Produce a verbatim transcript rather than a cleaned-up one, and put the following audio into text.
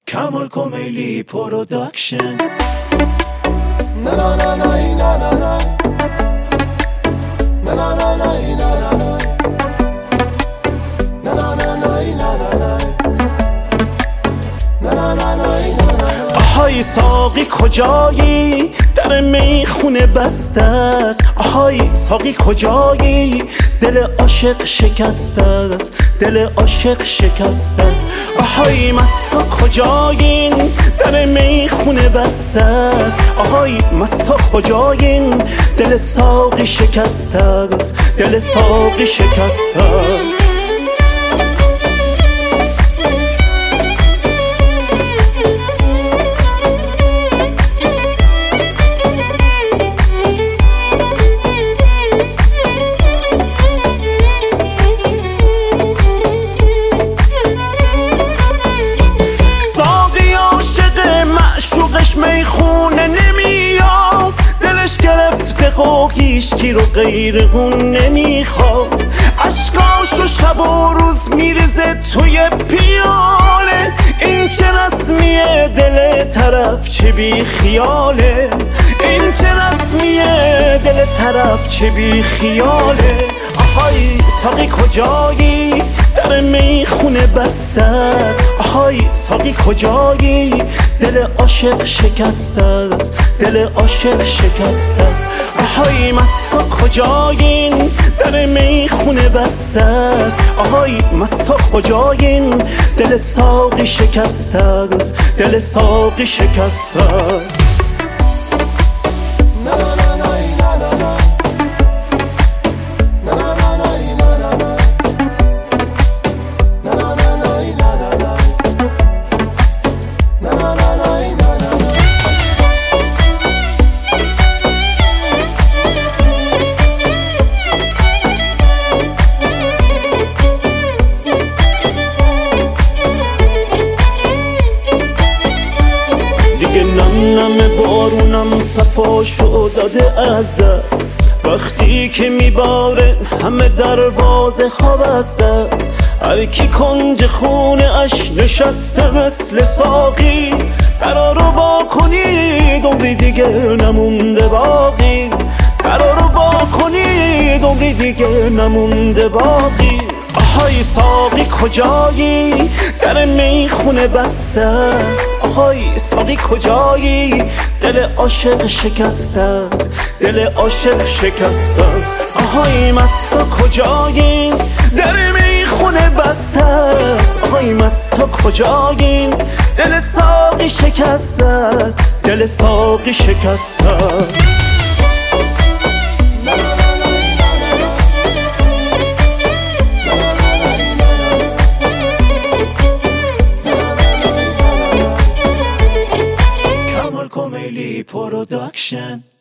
کمال کمیلی پروداکشن. Na na na na na na na na na na na na na na na na na na na na. آهای ساقی کجایی؟ در میخونه بسته است. آهای ساقی کجایی؟ دل عاشق شکسته است، دل عاشق شکسته است. آهای مستا کجایین؟ در میخونه بسته است. آهای مستا کجایین؟ دل ساقی شکسته است، دل ساقی شکسته است. میخونه نمیاد، دلش گرفته خواه هیچکی رو غیر اون نمیخواد. عشقاشو شب و روز میریزه توی پیاله، این که رسمیه دل طرف چه بی خیاله، این که رسمیه دل طرف چه بی خیاله. آهای ساقی کجایی؟ در میخونه بسته است. آهای ساقی کجایی؟ دل عاشق شکسته است، دل عاشق شکسته است. آهای مستا کجایین؟ در میخونه بسته است. آهای مستا کجایین؟ دل ساقی شکسته است، دل ساقی شکسته است. نم بارونم صفاشو داده از دست، وقتی که میباره همه دروازه خواب است است. هر کی کنج خونه اش نشسته مثل ساقی، قرارو وا کنید عمری دیگه نمونده باقی، قرارو وا کنید عمری دیگه نمونده باقی. آهای ساقی کجایی؟ در میخونه بسته است. آهای ساقی کجایی؟ دل عاشق شکسته است، دل عاشق شکسته است. آهای مستا کجایی؟ در میخونه بسته است. آهای مستا کجایی؟ دل ساقی شکسته است، دل ساقی شکسته است. کمیلی پروداکشن.